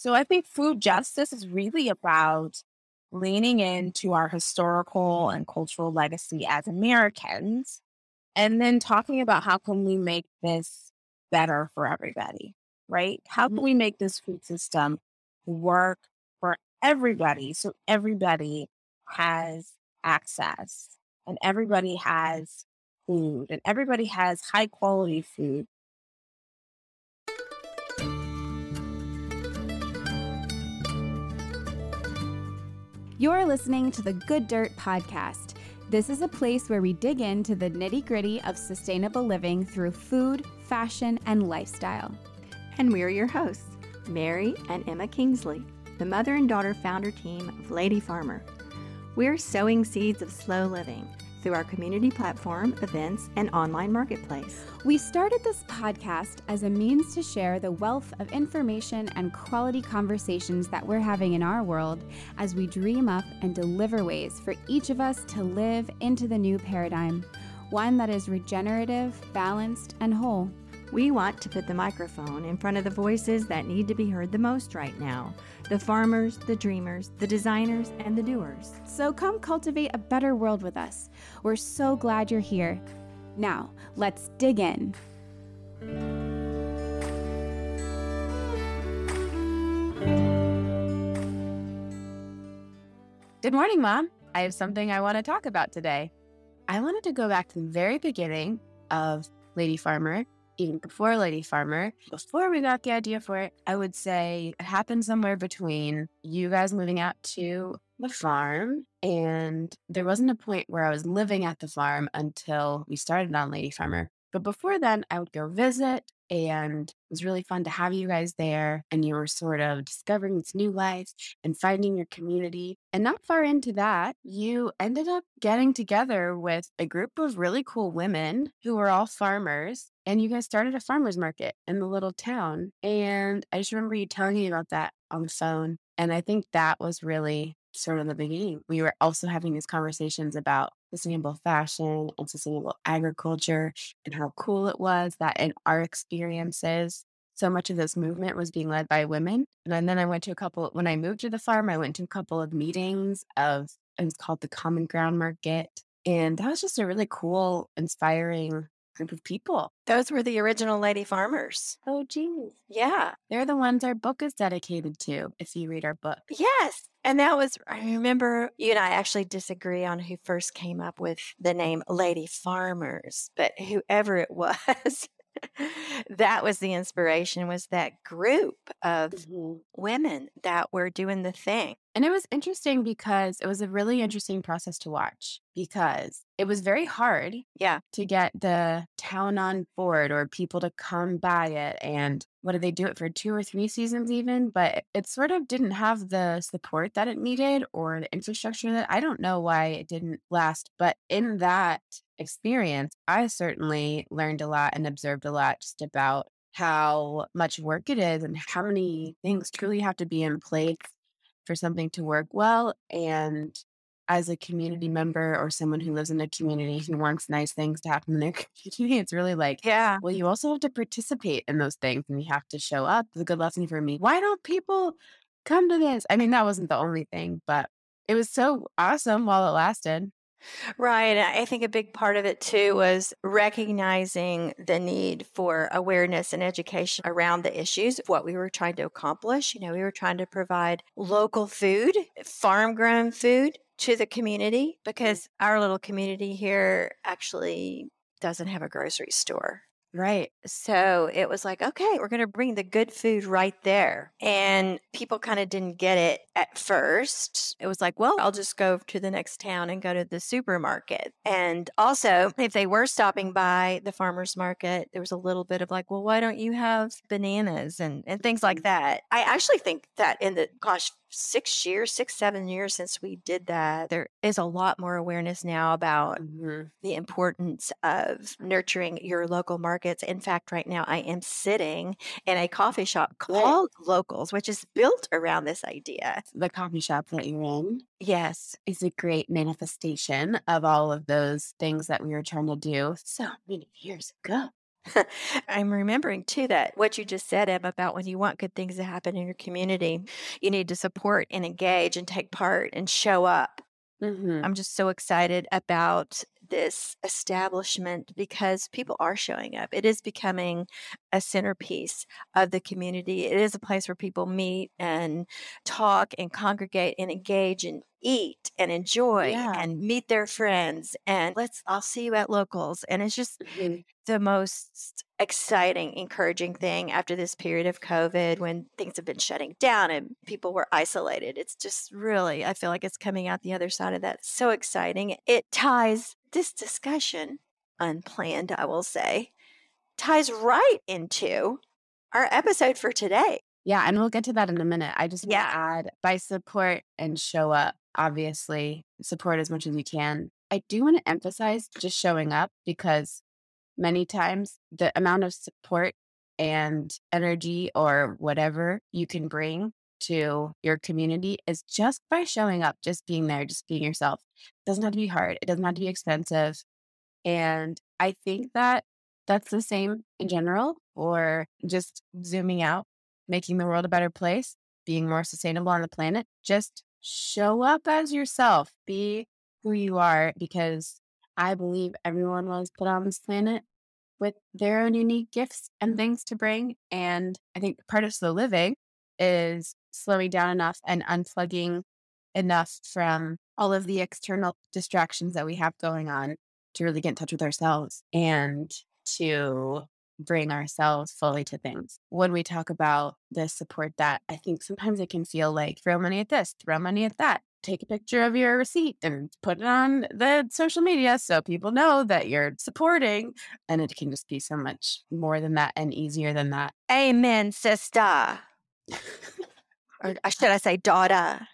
So I think food justice is really about leaning into our historical and cultural legacy as Americans, and then talking about how can we make this better for everybody, right? How can Mhm. we make this food system work for everybody so everybody has access and everybody has food and everybody has high quality food. You're listening to the Good Dirt Podcast. This is a place where we dig into the nitty-gritty of sustainable living through food, fashion, and lifestyle. And we're your hosts, Mary and Emma Kingsley, the mother and daughter founder team of Lady Farmer. We're sowing seeds of slow living through our community platform, events, and online marketplace. We started this podcast as a means to share the wealth of information and quality conversations that we're having in our world as we dream up and deliver ways for each of us to live into the new paradigm, one that is regenerative, balanced, and whole. We want to put the microphone in front of the voices that need to be heard the most right now: the farmers, the dreamers, the designers, and the doers. So come cultivate a better world with us. We're so glad you're here. Now, let's dig in. Good morning, Mom. I have something I want to talk about today. I wanted to go back to the very beginning of Lady Farmer, even before Lady Farmer. Before we got the idea for it, I would say it happened somewhere between you guys moving out to the farm, and there wasn't a point where I was living at the farm until we started on Lady Farmer. But before then, I would go visit, and it was really fun to have you guys there. And you were sort of discovering this new life and finding your community. And not far into that, you ended up getting together with a group of really cool women who were all farmers. And you guys started a farmer's market in the little town. And I just remember you telling me about that on the phone. And I think that was really sort of the beginning. We were also having these conversations about sustainable fashion and sustainable agriculture and how cool it was that in our experiences, so much of this movement was being led by women. And then I went to when I moved to the farm, I went to a couple of meetings it was called the Common Ground Market. And that was just a really cool, inspiring group of people. Those were the original Lady Farmers. Oh, geez. Yeah. They're the ones our book is dedicated to, if you read our book. Yes. And I remember you and I actually disagree on who first came up with the name Lady Farmers, but whoever it was, that was the inspiration, was that group of women that were doing the thing. And it was interesting because it was a really interesting process to watch because it was very hard to get the town on board or people to come by it. And what did they do it for 2 or 3 seasons even? But it sort of didn't have the support that it needed or the infrastructure that I don't know why it didn't last. But in that experience, I certainly learned a lot and observed a lot just about how much work it is and how many things truly have to be in place for something to work well. And as a community member or someone who lives in a community who wants nice things to happen in their community, it's really like, Yeah. well, you also have to participate in those things and you have to show up. It's a good lesson for me. Why don't people come to this? I mean, that wasn't the only thing, but it was so awesome while it lasted. Right. I think a big part of it too was recognizing the need for awareness and education around the issues of what we were trying to accomplish. We were trying to provide local food, farm grown food to the community because our little community here actually doesn't have a grocery store. Right. So it was like, okay, we're going to bring the good food right there. And people kind of didn't get it at first. It was like, well, I'll just go to the next town and go to the supermarket. And also, if they were stopping by the farmer's market, there was a little bit of like, well, why don't you have bananas and things like that? I actually think that in the, 7 years since we did that, there is a lot more awareness now about the importance of nurturing your local markets. In fact, right now I am sitting in a coffee shop called Locals, which is built around this idea. The coffee shop that you're in Yes. is a great manifestation of all of those things that we were trying to do so many years ago. I'm remembering too that what you just said, Em, about when you want good things to happen in your community, you need to support and engage and take part and show up. Mm-hmm. I'm just so excited about this establishment because people are showing up. It is becoming a centerpiece of the community. It is a place where people meet and talk and congregate and engage and eat and enjoy Yeah. and meet their friends and I'll see you at locals. And it's just Mhm. the most exciting, encouraging thing after this period of COVID when things have been shutting down and people were isolated. It's just really, I feel like it's coming out the other side of that. So exciting. It ties this discussion, unplanned, I will say, ties right into our episode for today. Yeah, and we'll get to that in a minute. I just want Yeah. to add by support and show up, obviously, support as much as you can. I do want to emphasize just showing up because many times the amount of support and energy or whatever you can bring to your community is just by showing up, just being there, just being yourself. It doesn't have to be hard. It doesn't have to be expensive. And I think that that's the same in general, or just zooming out, making the world a better place, being more sustainable on the planet. Just show up as yourself, be who you are, because I believe everyone was put on this planet with their own unique gifts and things to bring. And I think part of slow living is slowing down enough and unplugging enough from all of the external distractions that we have going on to really get in touch with ourselves and to bring ourselves fully to things. When we talk about the support that, I think sometimes it can feel like throw money at this, throw money at that. Take a picture of your receipt and put it on the social media so people know that you're supporting. And it can just be so much more than that and easier than that. Amen, sister. Or should I say daughter?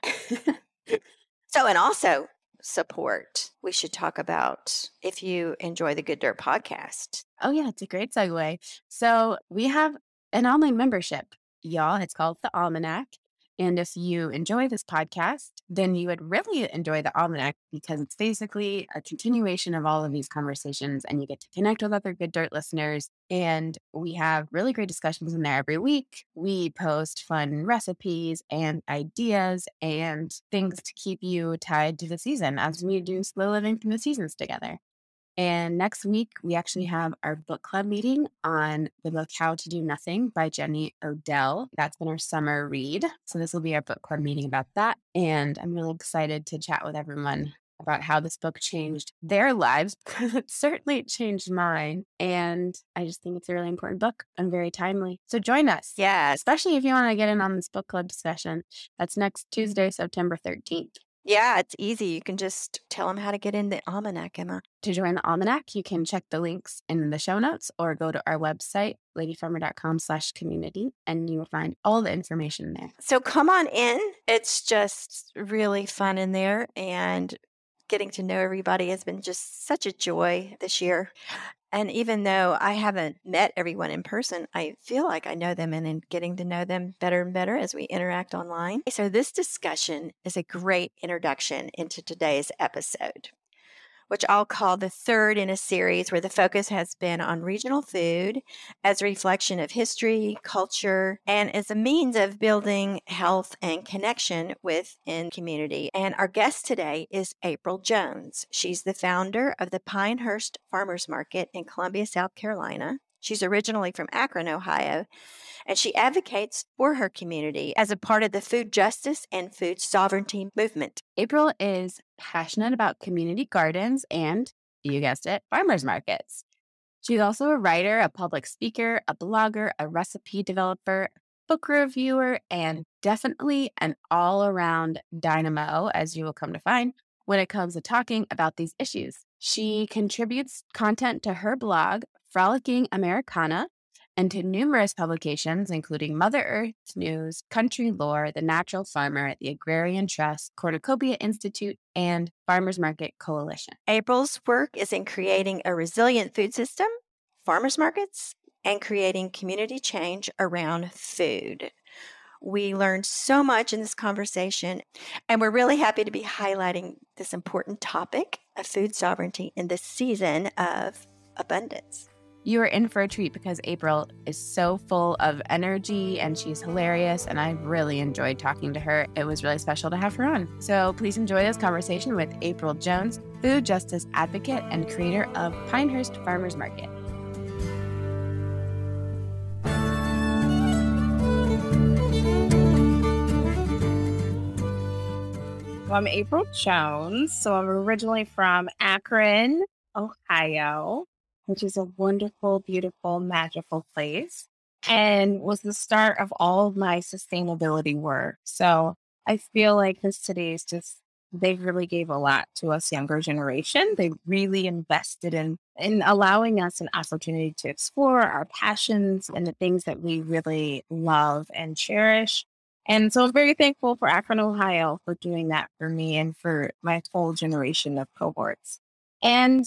So, and also support. We should talk about if you enjoy the Good Dirt podcast. Oh, yeah, it's a great segue. So we have an online membership, y'all. It's called The Almanac. And if you enjoy this podcast, then you would really enjoy The Almanac because it's basically a continuation of all of these conversations and you get to connect with other Good Dirt listeners. And we have really great discussions in there every week. We post fun recipes and ideas and things to keep you tied to the season as we do slow living through the seasons together. And next week, we actually have our book club meeting on the book How to Do Nothing by Jenny Odell. That's been our summer read. So this will be our book club meeting about that. And I'm really excited to chat with everyone about how this book changed their lives because it certainly changed mine. And I just think it's a really important book and very timely. So join us. Yes. Especially if you want to get in on this book club discussion. That's next Tuesday, September 13th. Yeah, it's easy. You can just tell them how to get in the Almanac, Emma. To join the Almanac, you can check the links in the show notes or go to our website, ladyfarmer.com/community, and you will find all the information there. So come on in. It's just really fun in there, and getting to know everybody has been just such a joy this year. And even though I haven't met everyone in person, I feel like I know them and in getting to know them better and better as we interact online. So this discussion is a great introduction into today's episode, which I'll call the third in a series where the focus has been on regional food as a reflection of history, culture, and as a means of building health and connection within community. And our guest today is April Jones. She's the founder of the Pinehurst Farmers Market in Columbia, South Carolina. She's originally from Akron, Ohio, and she advocates for her community as a part of the food justice and food sovereignty movement. April is passionate about community gardens and, you guessed it, farmers markets. She's also a writer, a public speaker, a blogger, a recipe developer, book reviewer, and definitely an all-around dynamo, as you will come to find, when it comes to talking about these issues. She contributes content to her blog, Frolicking Americana, and to numerous publications, including Mother Earth News, Country Lore, The Natural Farmer, the Agrarian Trust, Cornucopia Institute, and Farmers Market Coalition. April's work is in creating a resilient food system, farmers markets, and creating community change around food. We learned so much in this conversation, and we're really happy to be highlighting this important topic of food sovereignty in this season of abundance. You are in for a treat because April is so full of energy and she's hilarious. And I really enjoyed talking to her. It was really special to have her on. So please enjoy this conversation with April Jones, food justice advocate and creator of Pinehurst Farmers Market. So I'm April Jones. So I'm originally from Akron, Ohio, which is a wonderful, beautiful, magical place, and was the start of all of my sustainability work. So I feel like this city is they really gave a lot to us younger generation. They really invested in allowing us an opportunity to explore our passions and the things that we really love and cherish. And so I'm very thankful for Akron, Ohio for doing that for me and for my whole generation of cohorts. And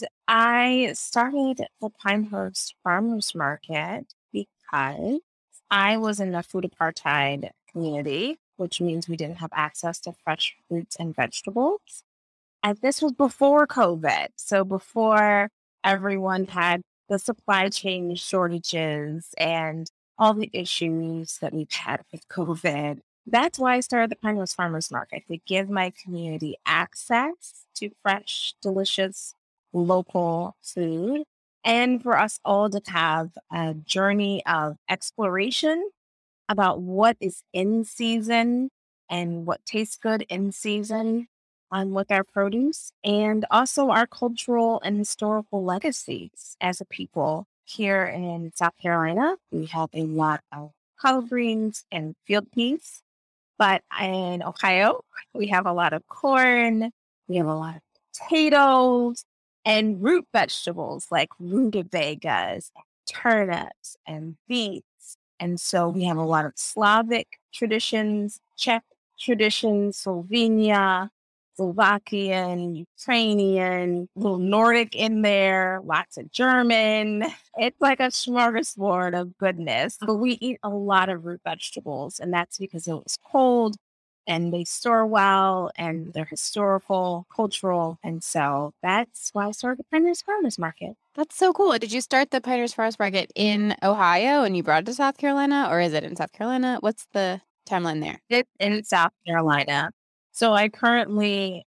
I started the Pinehurst Farmers Market because I was in a food apartheid community, which means we didn't have access to fresh fruits and vegetables. And this was before COVID. So before everyone had the supply chain shortages and all the issues that we've had with COVID. That's why I started the Pinehurst Farmers Market, to give my community access to fresh, delicious, local food, and for us all to have a journey of exploration about what is in season and what tastes good in season with our produce, and also our cultural and historical legacies as a people. Here in South Carolina, we have a lot of collard greens and field peas. But in Ohio, we have a lot of corn, we have a lot of potatoes, and root vegetables like rutabagas, turnips, and beets. And so we have a lot of Slavic traditions, Czech traditions, Slovenia, Slovakian, Ukrainian, a little Nordic in there, lots of German. It's like a smorgasbord of goodness. But we eat a lot of root vegetables, and that's because it was cold and they store well and they're historical, cultural. And so that's why I started the Pinehurst Farmers Market. That's so cool. Did you start the Pinehurst Farmers Market in Ohio and you brought it to South Carolina, or is it in South Carolina? What's the timeline there? It's in South Carolina. So I currently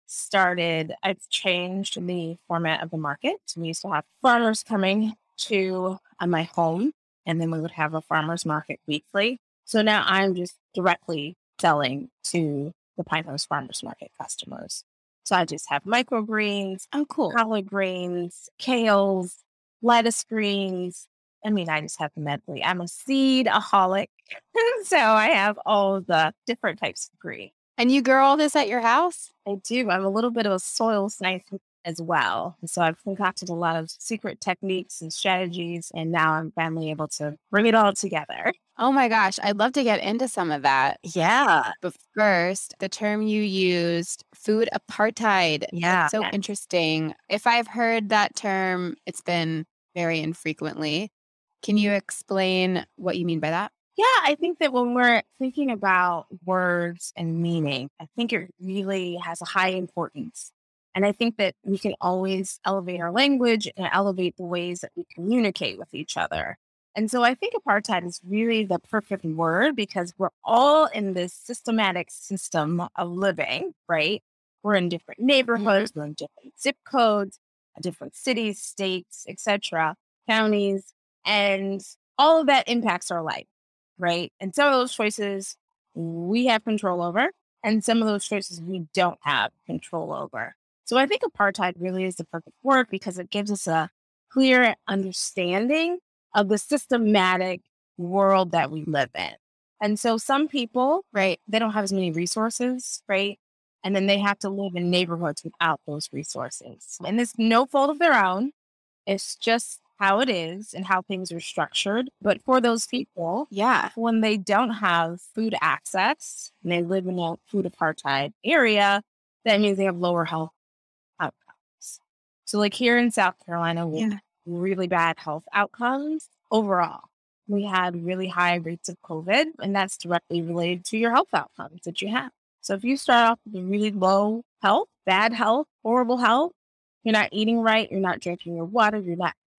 I've changed the format of the market. We used to have farmers coming to my home, and then we would have a farmers market weekly. So now I'm just directly selling to the Pinehurst Farmers Market customers. So I just have microgreens, collard greens, kales, lettuce greens. I mean, I just have the medley. I'm a seed-aholic. So I have all the different types of green. And you grow all this at your house? I do. I'm a little bit of a soil scientist as well. So I've concocted a lot of secret techniques and strategies, and now I'm finally able to bring it all together. Oh my gosh, I'd love to get into some of that. Yeah. But first, the term you used, food apartheid. Yeah. That's so interesting. If I've heard that term, it's been very infrequently. Can you explain what you mean by that? Yeah, I think that when we're thinking about words and meaning, I think it really has a high importance. And I think that we can always elevate our language and elevate the ways that we communicate with each other. And so I think apartheid is really the perfect word because we're all in this systematic system of living, right? We're in different neighborhoods, we're in different zip codes, different cities, states, etc., counties, and all of that impacts our life. Right. And some of those choices we have control over, and some of those choices we don't have control over. So I think apartheid really is the perfect word because it gives us a clear understanding of the systematic world that we live in. And so some people, right, they don't have as many resources, right? And then they have to live in neighborhoods without those resources. And it's no fault of their own. It's just how it is and how things are structured. But for those people, when they don't have food access and they live in a food apartheid area, that means they have lower health outcomes. So like here in South Carolina, we have really bad health outcomes overall. We had really high rates of COVID, and that's directly related to your health outcomes that you have. So if you start off with really low health, bad health, horrible health, you're not eating right, you're not drinking your water, you're not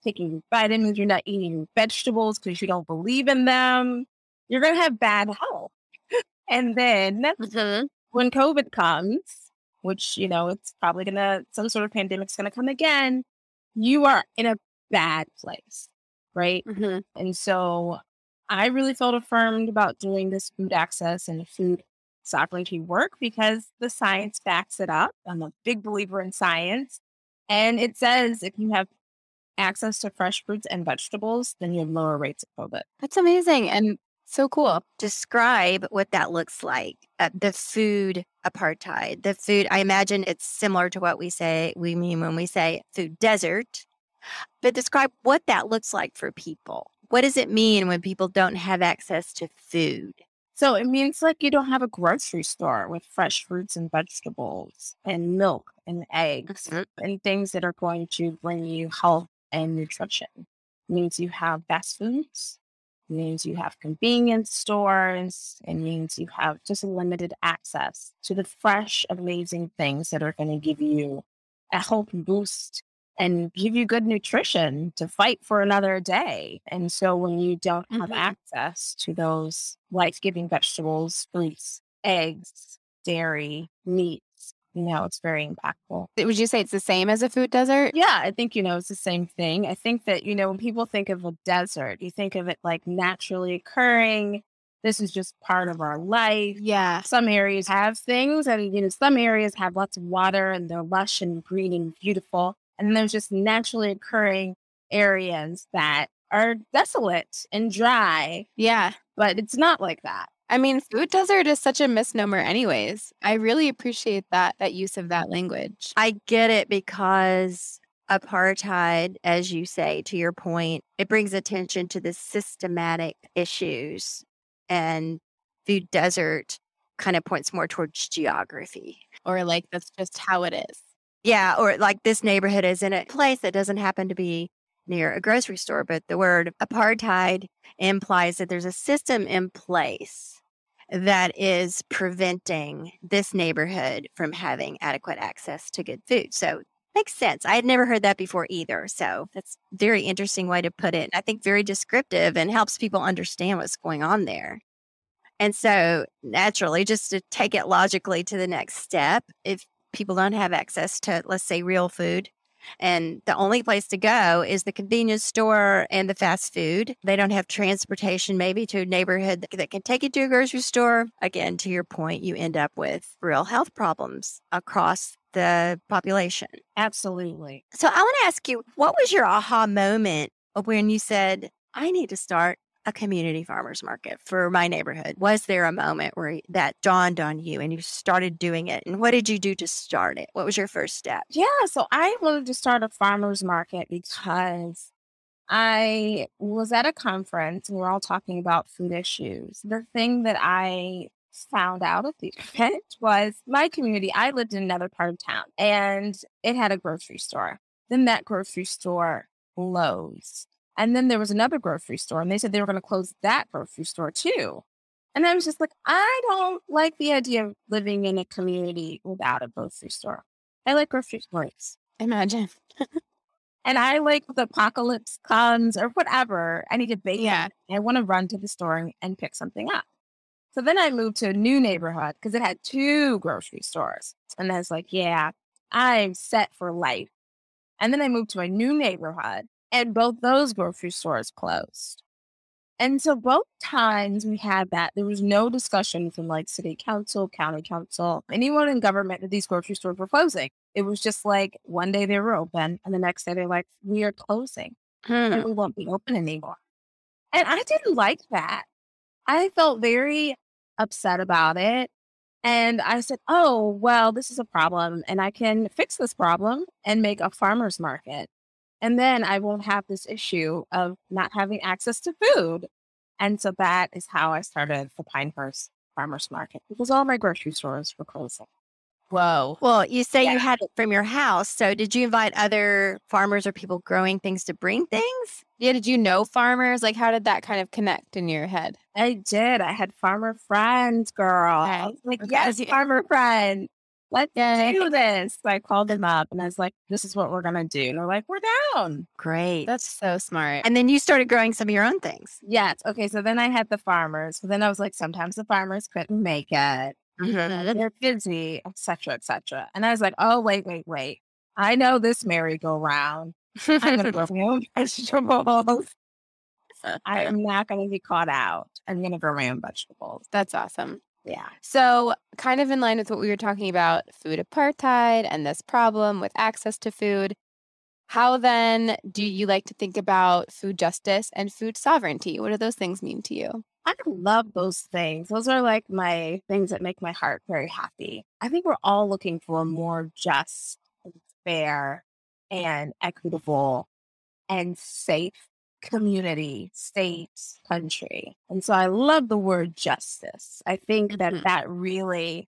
taking vitamins, you're not eating vegetables because you don't believe in them, you're going to have bad health. And then Mhm. when COVID comes, which, it's probably some sort of pandemic's going to come again, you are in a bad place, right? Mhm. And so I really felt affirmed about doing this food access and food sovereignty work because the science backs it up. I'm a big believer in science. And it says if you have access to fresh fruits and vegetables, then you have lower rates of COVID. That's amazing and so cool. Describe what that looks like. The food apartheid. The food, I imagine it's similar to what we mean when we say food desert. But describe what that looks like for people. What does it mean when people don't have access to food? So it means like you don't have a grocery store with fresh fruits and vegetables and milk and eggs Mhm. and things that are going to bring you health and nutrition. It means you have fast foods. It means you have convenience stores. It means you have just limited access to the fresh, amazing things that are going to give you a health boost and give you good nutrition to fight for another day. And so when you don't have Mhm. access to those life-giving vegetables, fruits, eggs, dairy, meats, it's very impactful. Would you say it's the same as a food desert? Yeah, I think, it's the same thing. I think that, when people think of a desert, you think of it like naturally occurring. This is just part of our life. Yeah. Some areas have things and, some areas have lots of water and they're lush and green and beautiful. And then there's just naturally occurring areas that are desolate and dry, Yeah. but it's not like that. I mean, food desert is such a misnomer anyways. I really appreciate that use of that language. I get it because apartheid, as you say, to your point, it brings attention to the systematic issues, and food desert kind of points more towards geography. Or like, that's just how it is. Yeah, or like this neighborhood is in a place that doesn't happen to be near a grocery store, but the word apartheid implies that there's a system in place that is preventing this neighborhood from having adequate access to good food. So makes sense. I had never heard that before either. So that's a very interesting way to put it. I think very descriptive and helps people understand what's going on there. And so naturally, just to take it logically to the next step, if people don't have access to, let's say, real food, and the only place to go is the convenience store and the fast food. They don't have transportation maybe to a neighborhood that can take you to a grocery store. Again, to your point, you end up with real health problems across the population. Absolutely. So I want to ask you, what was your aha moment when you said, I need to start a community farmers market for my neighborhood? Was there a moment where that dawned on you and you started doing it? And what did you do to start it? What was your first step? Yeah, so I wanted to start a farmer's market because I was at a conference and we're all talking about food issues. The thing that I found out at the event was my community. I lived in another part of town and it had a grocery store. Then that grocery store closed. And then there was another grocery store and they said they were going to close that grocery store too. And I was just like, I don't like the idea of living in a community without a grocery store. I like grocery stores. Imagine. And I like the apocalypse comes or whatever. I need to bake. Yeah. I want to run to the store and pick something up. So then I moved to a new neighborhood because it had 2 grocery stores. And I was like, yeah, I'm set for life. And then I moved to a new neighborhood and both those grocery stores closed. And so both times we had that, there was no discussion from like city council, county council, anyone in government that these grocery stores were closing. It was just like one day they were open and the next day they're like, we are closing and we won't be open anymore. And I didn't like that. I felt very upset about it. And I said, oh, well, this is a problem and I can fix this problem and make a farmer's market. And then I won't have this issue of not having access to food. And so that is how I started the Pinehurst Farmers Market because all my grocery stores were closing. Whoa. Well, you say Yeah. you had it from your house. So did you invite other farmers or people growing things to bring things? Yeah, did you know farmers? Like, how did that kind of connect in your head? I did. I had farmer friends, girl. I was like, Okay. yes, farmer friend. let's Yay. do this. So I called them up and I was like, this is what we're going to do. And they're like, we're down. Great. That's so smart. And then you started growing some of your own things. Yes. Okay. So then I had the farmers. So then I was like, sometimes the farmers couldn't make it. They're busy, et cetera, et cetera. And I was like, oh, wait. I know this merry-go-round. I'm going to grow my own vegetables. I am not going to be caught out. I'm going to grow my own vegetables. That's awesome. Yeah. So, kind of in line with what we were talking about, food apartheid and this problem with access to food, how then do you like to think about food justice and food sovereignty? What do those things mean to you? I love those things. Those are like my things that make my heart very happy. I think we're all looking for a more just and fair and equitable and safe community, state, country. And so I love the word justice. I think that really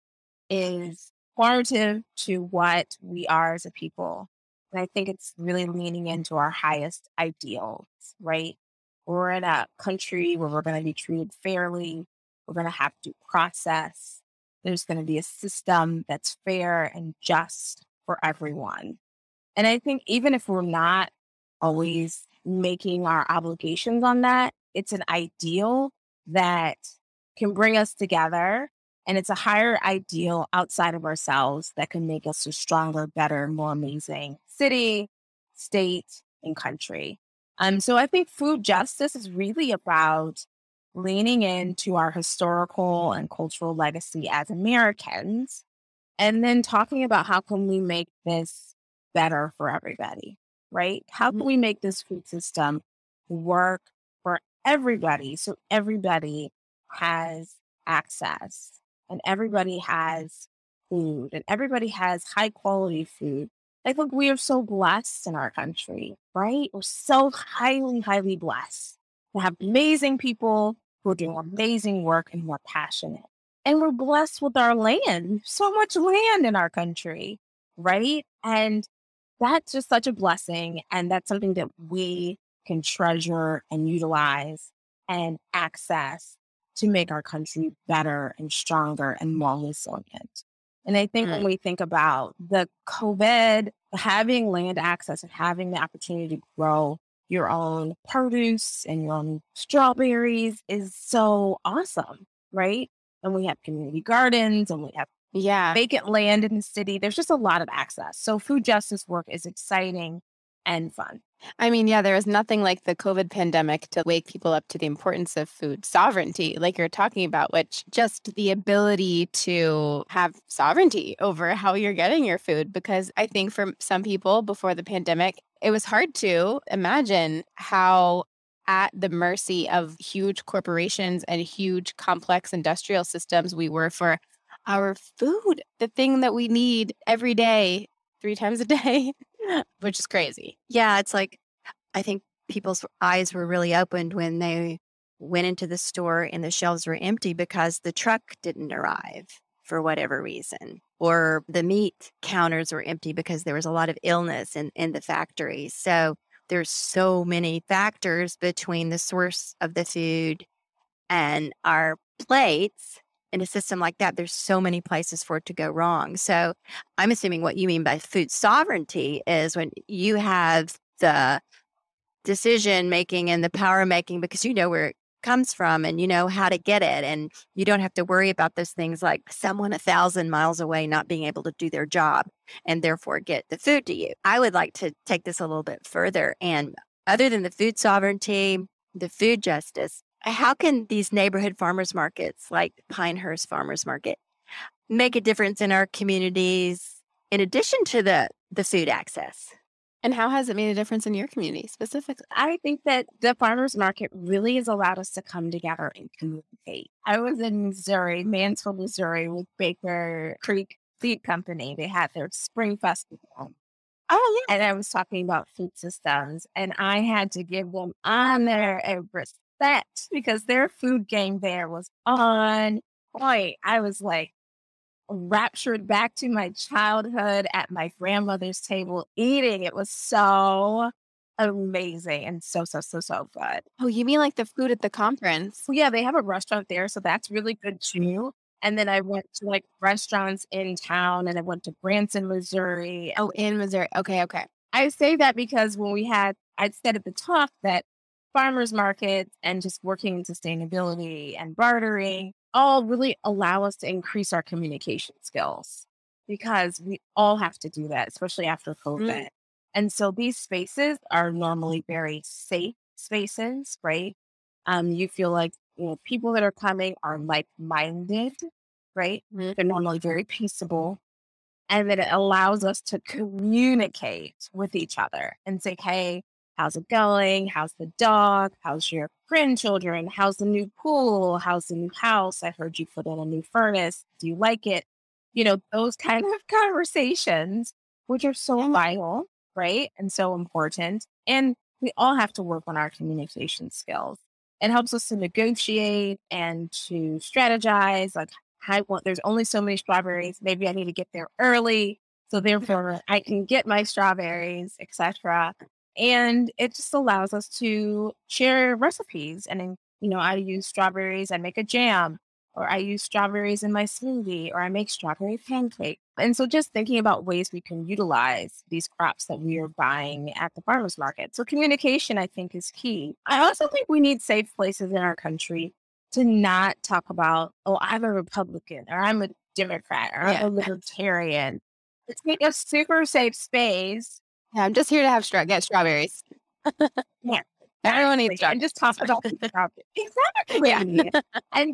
is formative to what we are as a people. And I think it's really leaning into our highest ideals, right? We're in a country where we're going to be treated fairly. We're going to have due process. There's going to be a system that's fair and just for everyone. And I think even if we're not always making our obligations on that, it's an ideal that can bring us together. And it's a higher ideal outside of ourselves that can make us a stronger, better, more amazing city, state, and country. So I think food justice is really about leaning into our historical and cultural legacy as Americans, and then talking about how can we make this better for everybody, right? How can we make this food system work for everybody so everybody has access and everybody has food and everybody has high quality food? I think we are so blessed in our country, right? We're so highly, highly blessed to have amazing people who are doing amazing work and who are passionate. And we're blessed with our land, so much land in our country, right? And that's just such a blessing. And that's something that we can treasure and utilize and access to make our country better and stronger and more resilient. And I think when we think about the COVID, having land access and having the opportunity to grow your own produce and your own strawberries is so awesome, right? And we have community gardens and we have vacant land in the city. There's just a lot of access. So food justice work is exciting and fun. I mean, there is nothing like the COVID pandemic to wake people up to the importance of food sovereignty, like you're talking about, which just the ability to have sovereignty over how you're getting your food. Because I think for some people before the pandemic, it was hard to imagine how at the mercy of huge corporations and huge complex industrial systems we were for our food, the thing that we need every day, 3 times a day. Which is crazy. Yeah, it's like, I think people's eyes were really opened when they went into the store and the shelves were empty because the truck didn't arrive for whatever reason. Or the meat counters were empty because there was a lot of illness in the factory. So there's so many factors between the source of the food and our plates. In a system like that, there's so many places for it to go wrong. So I'm assuming what you mean by food sovereignty is when you have the decision making and the power making because you know where it comes from and you know how to get it. And you don't have to worry about those things like someone 1,000 miles away not being able to do their job and therefore get the food to you. I would like to take this a little bit further. And other than the food sovereignty, the food justice, how can these neighborhood farmers markets like Pinehurst Farmers Market make a difference in our communities in addition to the food access? And how has it made a difference in your community specifically? I think that the farmers market really has allowed us to come together and communicate. I was in Missouri, Mansfield, Missouri, with Baker Creek Seed Company. They had their spring festival. Oh, yeah. And I was talking about food systems, and I had to give them honor and respect because their food game there was on point. I was like raptured back to my childhood at my grandmother's table eating. It was so amazing and so good. Oh, you mean like the food at the conference? Well, yeah, they have a restaurant there, so that's really good too. And then I went to like restaurants in town and I went to Branson, Missouri. Oh, in Missouri. Okay. Okay. I say that because I'd said at the top that farmers markets and just working in sustainability and bartering all really allow us to increase our communication skills because we all have to do that, especially after COVID. And so these spaces are normally very safe spaces, right? You feel like people that are coming are like-minded, right? Mhm. They're normally very peaceable. And then it allows us to communicate with each other and say, hey, how's it going? How's the dog? How's your grandchildren? How's the new pool? How's the new house? I heard you put in a new furnace. Do you like it? Those kind of conversations, which are so vital, right? And so important. And we all have to work on our communication skills. It helps us to negotiate and to strategize. Like, there's only so many strawberries. Maybe I need to get there early. So therefore I can get my strawberries, etc. And it just allows us to share recipes. And then, I use strawberries, I make a jam, or I use strawberries in my smoothie, or I make strawberry pancakes. And so just thinking about ways we can utilize these crops that we are buying at the farmers market. So communication, I think, is key. I also think we need safe places in our country to not talk about, oh, I'm a Republican or I'm a Democrat or I'm a libertarian. Let's make a super safe space. Yeah, I'm just here to get strawberries. Yeah. Everyone needs strawberries. And just talk about the strawberries. Exactly. Yeah. Yeah. And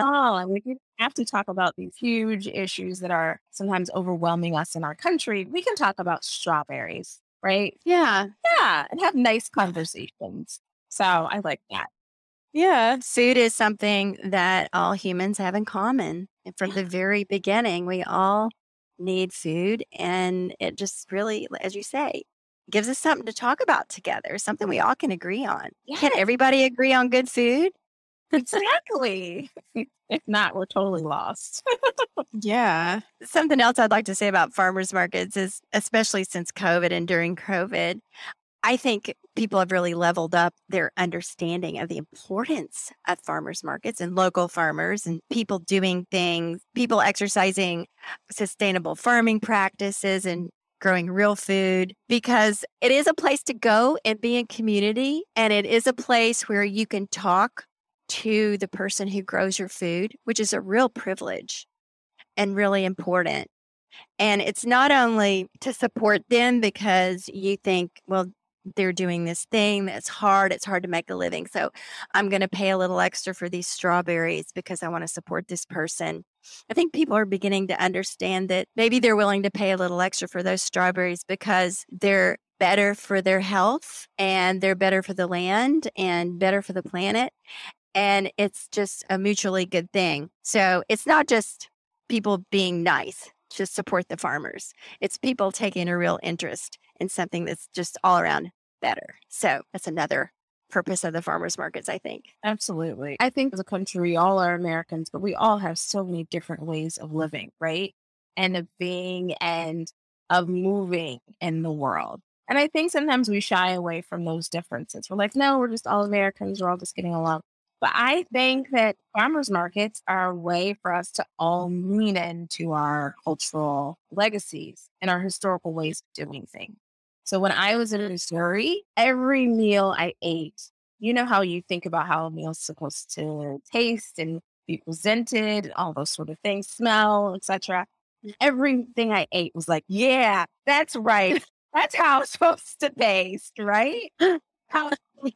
we don't have to talk about these huge issues that are sometimes overwhelming us in our country. We can talk about strawberries, right? Yeah. Yeah. And have nice conversations. So I like that. Yeah, food is something that all humans have in common. And from the very beginning, we all need food. And it just really, as you say, gives us something to talk about together, something we all can agree on. Yes. Can everybody agree on good food? Exactly. If not, we're totally lost. Yeah. Something else I'd like to say about farmers markets is, especially since COVID and during COVID, I think people have really leveled up their understanding of the importance of farmers markets and local farmers and people doing things, people exercising sustainable farming practices and growing real food, because it is a place to go and be in community. And it is a place where you can talk to the person who grows your food, which is a real privilege and really important. And it's not only to support them because you think, well, they're doing this thing that's hard. It's hard to make a living. So I'm going to pay a little extra for these strawberries because I want to support this person. I think people are beginning to understand that maybe they're willing to pay a little extra for those strawberries because they're better for their health and they're better for the land and better for the planet. And it's just a mutually good thing. So it's not just people being nice to support the farmers. It's people taking a real interest in something that's just all around better. So that's another purpose of the farmers markets, I think. Absolutely. I think as a country, we all are Americans, but we all have so many different ways of living, right? And of being and of moving in the world. And I think sometimes we shy away from those differences. We're like, no, we're just all Americans. We're all just getting along. But I think that farmers markets are a way for us to all lean into our cultural legacies and our historical ways of doing things. So when I was in Missouri, every meal I ate, you know how you think about how a meal's supposed to taste and be presented, all those sort of things, smell, etc. Everything I ate was like, yeah, that's right. That's how it's supposed to taste, right? That's how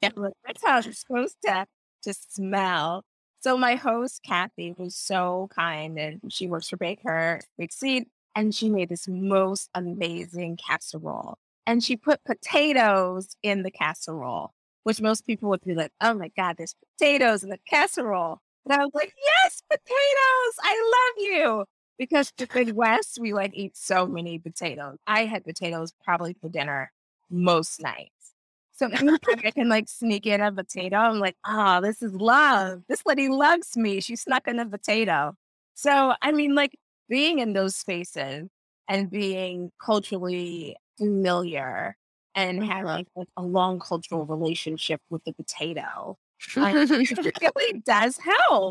it's supposed to smell. So my host, Kathy, was so kind and she works for Baker Seed, and she made this most amazing casserole. And she put potatoes in the casserole, which most people would be like, oh my God, there's potatoes in the casserole. And I was like, yes, potatoes. I love you. Because in the Midwest, we eat so many potatoes. I had potatoes probably for dinner most nights. So anytime I can sneak in a potato, I'm like, oh, this is love. This lady loves me. She snuck in a potato. So, being in those spaces and being culturally familiar and having a long cultural relationship with the potato, it really does help.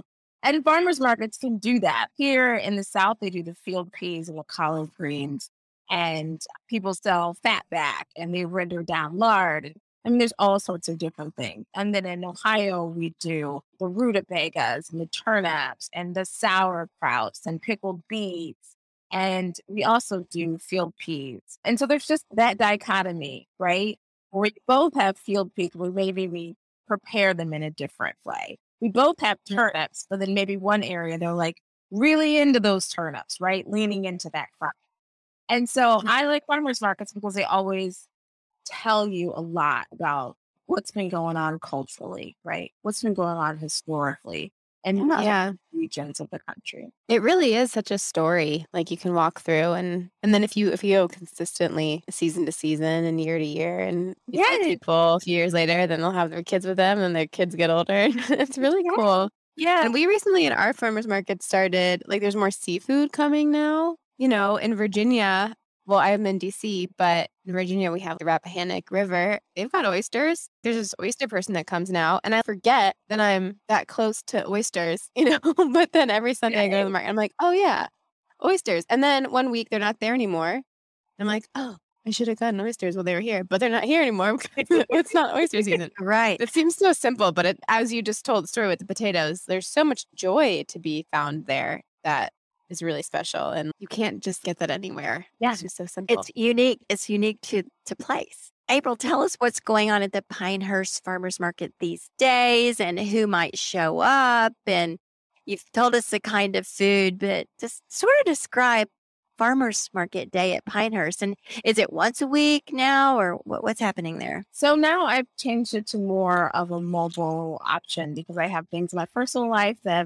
And farmers markets can do that. Here in the South, they do the field peas and the collard greens, and people sell fat back and they render down lard. I mean, there's all sorts of different things. And then in Ohio, we do the rutabagas and the turnips and the sauerkrauts and pickled beets. And we also do field peas. And so there's just that dichotomy, right? Where we both have field peas, where maybe we prepare them in a different way. We both have turnips, but then maybe one area they're like really into those turnips, right? Leaning into that crop. And so I like farmers markets because they always tell you a lot about what's been going on culturally, right? What's been going on historically and other Yeah. regions of the country. It really is such a story. Like you can walk through and then if you go consistently season to season and year to year and you see Yeah. people a few years later, then they'll have their kids with them and their kids get older. It's really Yeah. cool. Yeah. And we recently in our farmers market started, like there's more seafood coming now. You know, in Virginia, well, I'm in DC, but in Virginia we have the Rappahannock River. They've got oysters. There's this oyster person that comes now, and I forget that I'm that close to oysters, you know. But then every Sunday I go to the market, I'm like, oh yeah, oysters. And then one week they're not there anymore. I'm like, oh, I should have gotten oysters while they were here, but they're not here anymore because it's not oyster season. Right. It seems so simple, but as you just told the story with the potatoes, there's so much joy to be found there that is really special, and you can't just get that anywhere. Yeah. It's just so simple. It's unique. It's unique to place. April, tell us what's going on at the Pinehurst Farmers Market these days and who might show up. And you've told us the kind of food, but just sort of describe Farmers Market Day at Pinehurst. And is it once a week now or what's happening there? So now I've changed it to more of a mobile option because I have things in my personal life that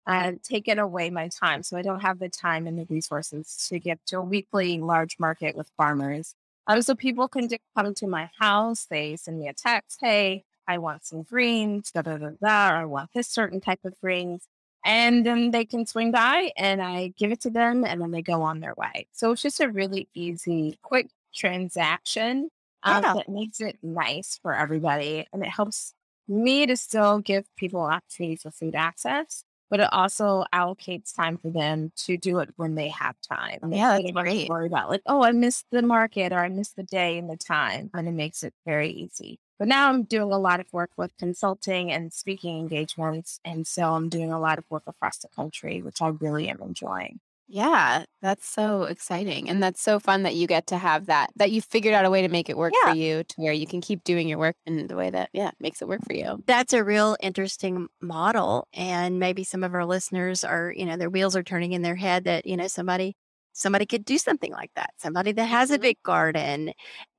taken away my time. So I don't have the time and the resources to get to a weekly large market with farmers. So people can come to my house. They send me a text. Hey, I want some greens, da da da da, or I want this certain type of greens. And then they can swing by and I give it to them and then they go on their way. So it's just a really easy, quick transaction Yeah. that makes it nice for everybody. And it helps me to still give people opportunity for food access, but it also allocates time for them to do it when they have time. And Yeah, they that's don't have to great. worry about like, oh, I missed the market or I missed the day and the time. And it makes it very easy. But now I'm doing a lot of work with consulting and speaking engagements. And so I'm doing a lot of work across the country, which I really am enjoying. Yeah, that's so exciting. And that's so fun that you get to have that you figured out a way to make it work Yeah. for you to where you can keep doing your work in the way that, makes it work for you. That's a real interesting model. And maybe some of our listeners are, their wheels are turning in their head that, somebody could do something like that. Somebody that has a big garden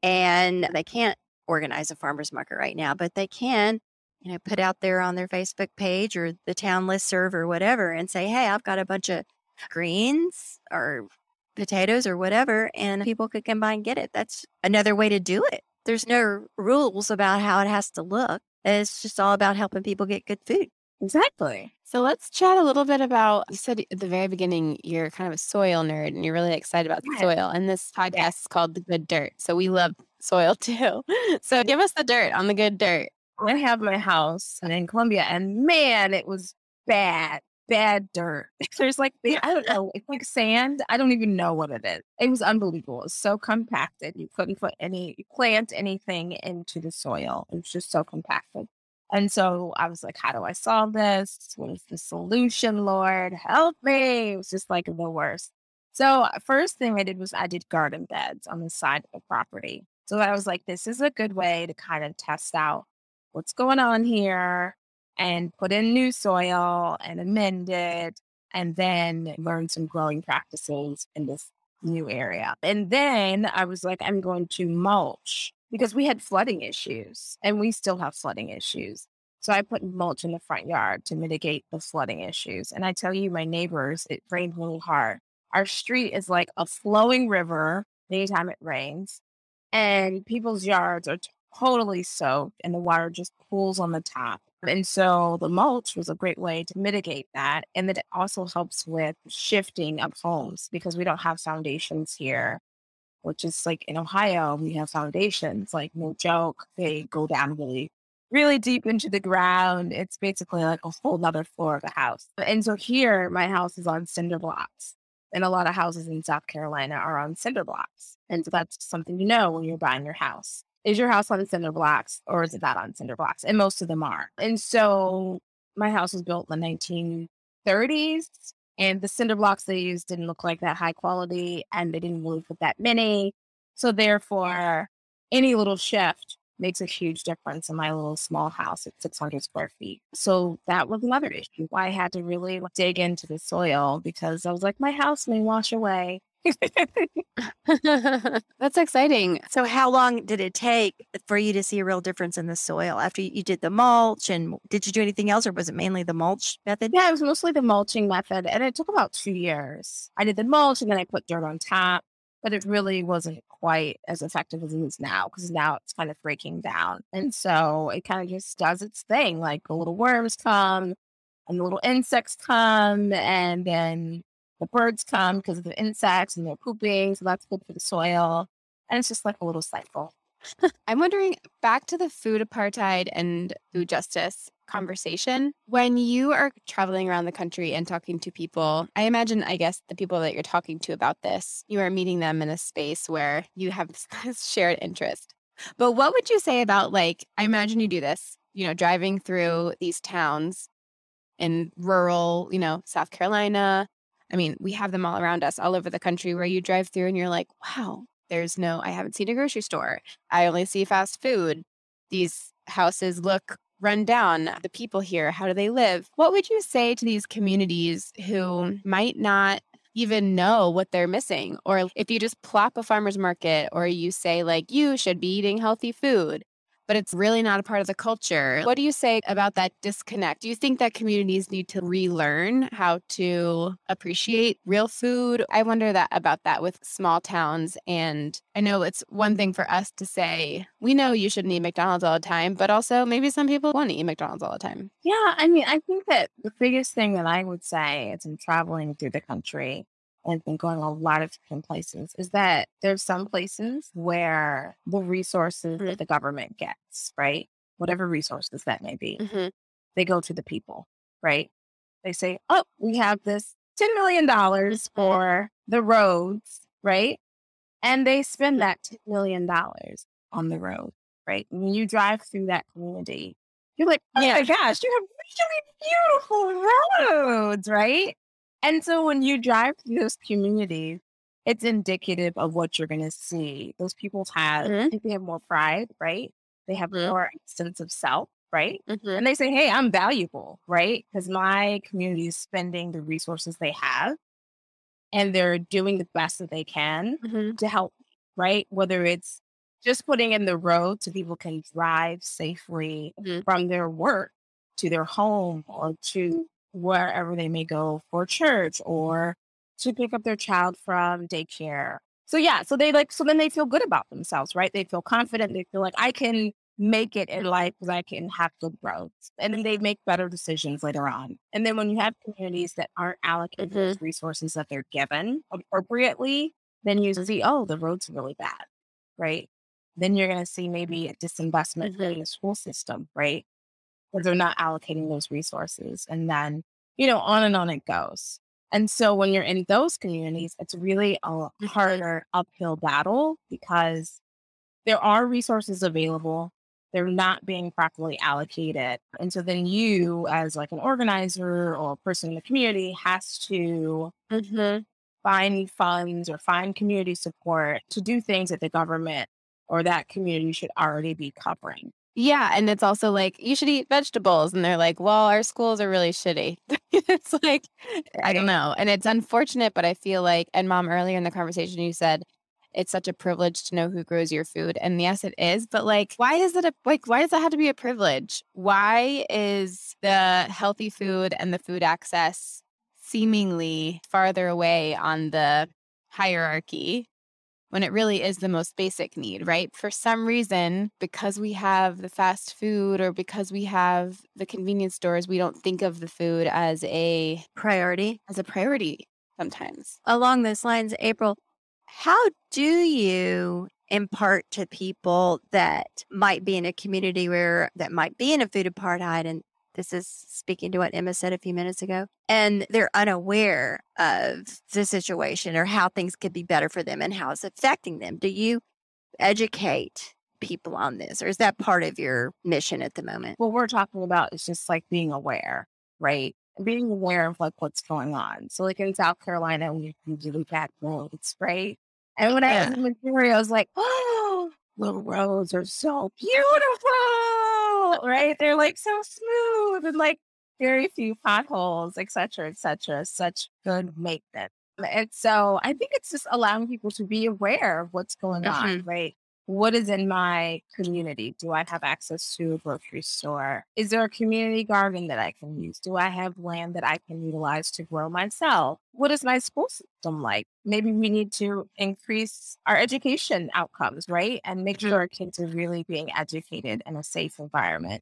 and they can't organize a farmer's market right now, but they can, put out there on their Facebook page or the town listserv or whatever and say, hey, I've got a bunch of greens or potatoes or whatever, and people could come by and get it. That's another way to do it. There's no rules about how it has to look. It's just all about helping people get good food. Exactly. So let's chat a little bit about, you said at the very beginning, you're kind of a soil nerd and you're really excited about the Yeah. soil. And this podcast is called The Good Dirt. So we love soil too. So give us the dirt on the good dirt. I have my house in Columbia, and man, it was bad dirt. There's like, I don't know, it's like sand. I don't even know what it is. It was unbelievable. It was so compacted. You couldn't plant anything into the soil. It was just so compacted. And so I was like, how do I solve this? What is the solution, Lord? Help me. It was just like the worst. So first thing I did was I did garden beds on the side of the property. So I was like, this is a good way to kind of test out what's going on here and put in new soil and amend it and then learn some growing practices in this new area. And then I was like, I'm going to mulch because we had flooding issues and we still have flooding issues. So I put mulch in the front yard to mitigate the flooding issues. And I tell you, my neighbors, it rained really hard. Our street is like a flowing river anytime it rains, and people's yards are totally soaked and the water just pools on the top. And so the mulch was a great way to mitigate that. And then it also helps with shifting of homes because we don't have foundations here, which is like in Ohio, we have foundations, like no joke, they go down really really deep into the ground. It's basically like a whole nother floor of the house. And so here, my house is on cinder blocks. And a lot of houses in South Carolina are on cinder blocks. And so that's something to know when you're buying your house. Is your house on cinder blocks or is it not on cinder blocks? And most of them are. And so my house was built in the 1930s. And the cinder blocks they used didn't look like that high quality and they didn't really put that many. So therefore, any little shift makes a huge difference in my little small house at 600 square feet. So that was another issue. I had to really dig into the soil because I was like, my house may wash away. That's exciting. So how long did it take for you to see a real difference in the soil after you did the mulch? And did you do anything else or was it mainly the mulch method? Yeah, it was mostly the mulching method. And it took about 2 years. I did the mulch and then I put dirt on top. But it really wasn't quite as effective as it is now because now it's kind of breaking down. And so it kind of just does its thing. Like the little worms come and the little insects come and then the birds come because of the insects and they're pooping. So that's good for the soil. And it's just like a little cycle. I'm wondering, back to the food apartheid and food justice conversation, when you are traveling around the country and talking to people, I imagine, I guess, the people that you're talking to about this, you are meeting them in a space where you have this shared interest. But what would you say about, like, I imagine you do this, driving through these towns in rural, South Carolina. I mean, we have them all around us, all over the country, where you drive through and you're like, wow, I haven't seen a grocery store. I only see fast food. These houses look run down. The people here, how do they live? What would you say to these communities who might not even know what they're missing? Or if you just plop a farmer's market or you say, like, you should be eating healthy food, but it's really not a part of the culture. What do you say about that disconnect? Do you think that communities need to relearn how to appreciate real food? I wonder about that with small towns. And I know it's one thing for us to say, we know you shouldn't eat McDonald's all the time, but also maybe some people want to eat McDonald's all the time. Yeah, I mean, I think that the biggest thing that I would say is in traveling through the country and been going a lot of different places is that there's some places where the resources that the government gets, right? Whatever resources that may be, they go to the people, right? They say, oh, we have this $10 million for the roads, right? And they spend that $10 million on the road, right? When you drive through that community, you're like, oh my gosh, you have really beautiful roads, right? And so when you drive through those communities, it's indicative of what you're going to see. Those people I think they have more pride, right? They have more sense of self, right? And they say, hey, I'm valuable, right? Because my community is spending the resources they have and they're doing the best that they can to help, right? Whether it's just putting in the road so people can drive safely from their work to their home or to wherever they may go for church or to pick up their child from daycare. So then they feel good about themselves, right? They feel confident. They feel like I can make it in life because I can have good roads. And then they make better decisions later on. And then when you have communities that aren't allocated those resources that they're given appropriately, then you see, oh, the roads are really bad, right? Then you're going to see maybe a disinvestment in the school system, right? Because they're not allocating those resources. And then, on and on it goes. And so when you're in those communities, it's really a harder uphill battle because there are resources available. They're not being properly allocated. And so then you, as like an organizer or a person in the community, has to find funds or find community support to do things that the government or that community should already be covering. Yeah. And it's also like, you should eat vegetables. And they're like, well, our schools are really shitty. It's like, I don't know. And it's unfortunate, but I feel like, and Mom, earlier in the conversation, you said, it's such a privilege to know who grows your food. And yes, it is. But like, why does that have to be a privilege? Why is the healthy food and the food access seemingly farther away on the hierarchy when it really is the most basic need, right? For some reason, because we have the fast food or because we have the convenience stores, we don't think of the food as a priority. sometimes. Along those lines, April, How do you impart to people that might be in a community where that might be in a food apartheid? And this is speaking to what Emma said a few minutes ago, and they're unaware of the situation or how things could be better for them and how it's affecting them. Do you educate people on this, or is that part of your mission at the moment? What we're talking about is just like being aware, right? Being aware of like what's going on. So like in South Carolina, we have really bad roads, right? And when I was Yeah. in Missouri, I was like, oh, the roads are so beautiful, right? They're like so smooth and like very few potholes, et cetera, et cetera. Such good maintenance. And so I think it's just allowing people to be aware of what's going on, right? What is in my community? Do I have access to a grocery store? Is there a community garden that I can use? Do I have land that I can utilize to grow myself? What is my school system like? Maybe we need to increase our education outcomes, right? And make sure our kids are really being educated in a safe environment.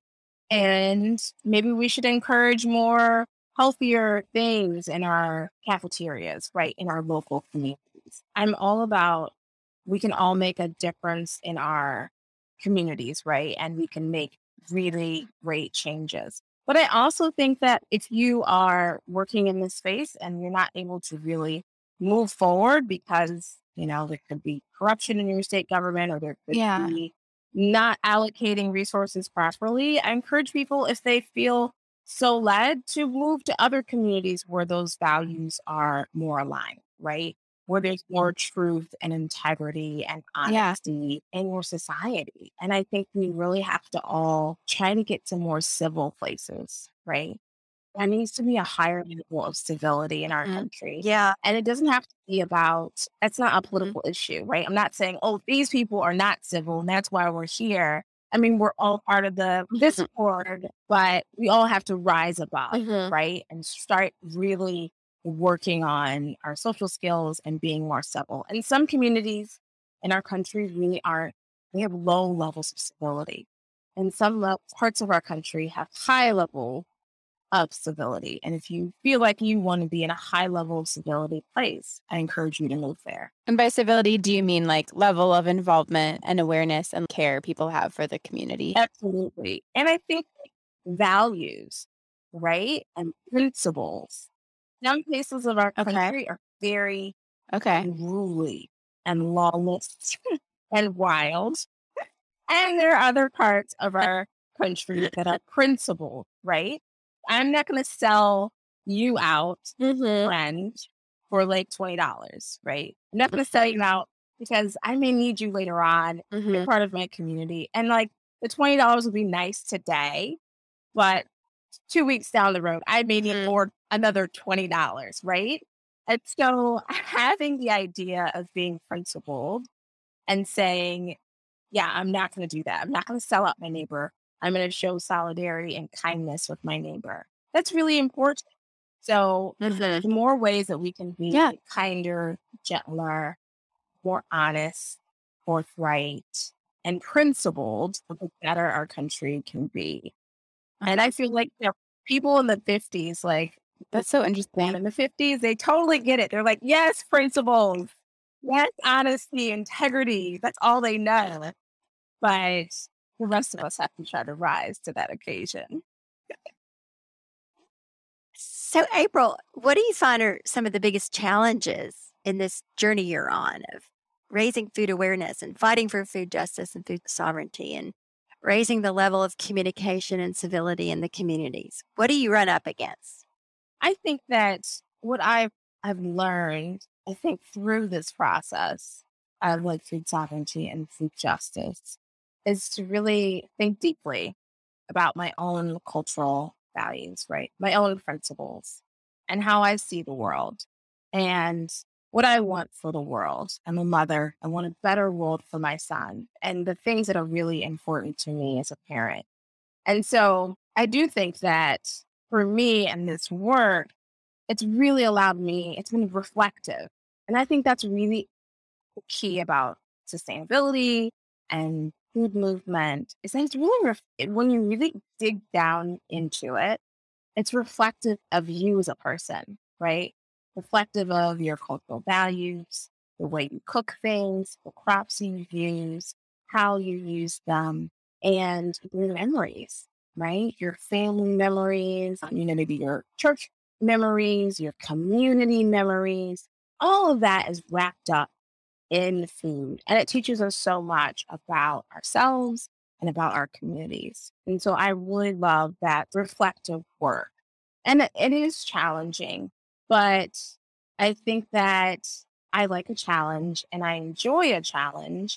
And maybe we should encourage more healthier things in our cafeterias, right? In our local communities. I'm all about we can all make a difference in our communities, right? And we can make really great changes. But I also think that if you are working in this space and you're not able to really move forward because, there could be corruption in your state government or there could Yeah. be not allocating resources properly, I encourage people if they feel so led to move to other communities where those values are more aligned, right? Where there's more truth and integrity and Yeah. honesty in your society. And I think we really have to all try to get to more civil places, right? There needs to be a higher level of civility in our country. Yeah. And it doesn't have to be about, it's not a political issue, right? I'm not saying, oh, these people are not civil and that's why we're here. I mean, we're all part of the discord, but we all have to rise above, right? And start really working on our social skills and being more civil. And some communities in our country really aren't, we have low levels of civility. And some parts of our country have high level of civility. And if you feel like you want to be in a high level of civility place, I encourage you to move there. And by civility, do you mean like level of involvement and awareness and care people have for the community? Absolutely. And I think values, right? And principles. Some places of our country are very unruly and lawless and wild. And there are other parts of our country that are principled, right? I'm not going to sell you out, friend, for like $20, right? I'm not going to sell you out because I may need you later on. You're part of my community. And like the $20 would be nice today, but 2 weeks down the road, I may need more, another $20, right? And so having the idea of being principled and saying, yeah, I'm not going to do that. I'm not going to sell out my neighbor. I'm going to show solidarity and kindness with my neighbor. That's really important. So the more ways that we can be kinder, gentler, more honest, forthright, and principled, the better our country can be. And I feel like people in the 50s, like That's so interesting. in the 50s, they totally get it. They're like, yes, principles. Yes, honesty, integrity. That's all they know. But the rest of us have to try to rise to that occasion. So, April, what do you find are some of the biggest challenges in this journey you're on of raising food awareness and fighting for food justice and food sovereignty and raising the level of communication and civility in the communities? What do you run up against? I think that what I've learned, I think through this process of like food sovereignty and food justice is to really think deeply about my own cultural values, right? My own principles and how I see the world and what I want for the world. I'm a mother. I want a better world for my son and the things that are really important to me as a parent. And so I do think that for me and this work, it's really allowed me, it's been reflective. And I think that's really key about sustainability and food movement is that it's really, when you really dig down into it, it's reflective of you as a person, right? Reflective of your cultural values, the way you cook things, the crops you use, how you use them, and your memories, right? Your family memories, maybe your church memories, your community memories. All of that is wrapped up in food. And it teaches us so much about ourselves and about our communities. And so I really love that reflective work. And it is challenging, but I think that I like a challenge and I enjoy a challenge.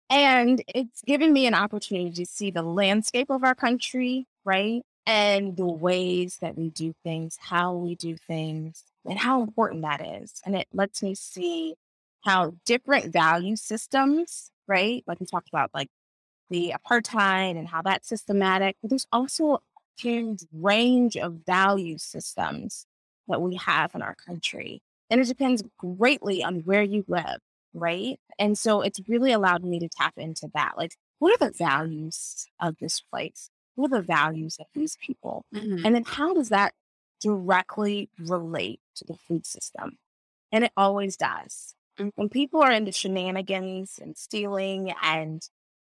And it's given me an opportunity to see the landscape of our country, right? And the ways that we do things, how we do things, and how important that is. And it lets me see how different value systems, right? Like we talked about, like the apartheid and how that's systematic, but there's also a huge range of value systems that we have in our country. And it depends greatly on where you live, right? And so it's really allowed me to tap into that. Like, what are the values of this place? What are the values of these people? Mhm. And then how does that directly relate to the food system? And it always does. When people are into shenanigans and stealing and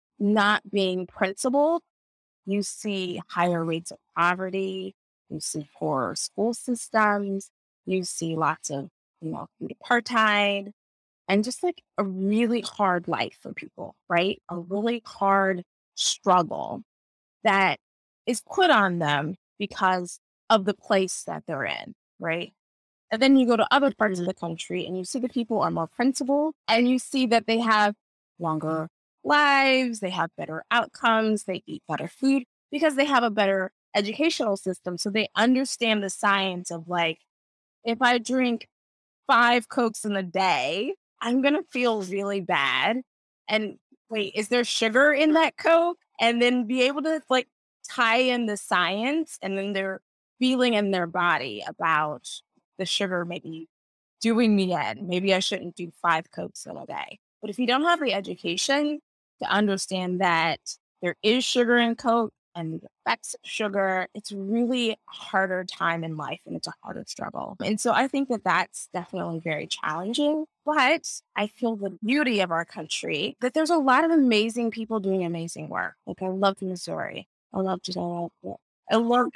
not being principled, you see higher rates of poverty, you see poorer school systems, you see lots of, food apartheid, and just like a really hard life for people, right? A really hard struggle that is put on them because of the place that they're in, right? And then you go to other parts of the country and you see the people are more principled and you see that they have longer lives, they have better outcomes, they eat better food because they have a better educational system. So they understand the science of like, if I drink 5 Cokes in a day, I'm going to feel really bad. And wait, is there sugar in that Coke? And then be able to like tie in the science and then their feeling in their body about the sugar maybe doing me in. Maybe I shouldn't do 5 Cokes in a day. But if you don't have the education to understand that there is sugar in Coke and the effects of sugar, it's really a harder time in life and it's a harder struggle. And so I think that that's definitely very challenging. But I feel the beauty of our country, that there's a lot of amazing people doing amazing work. Like I loved Missouri. I loved it all. I loved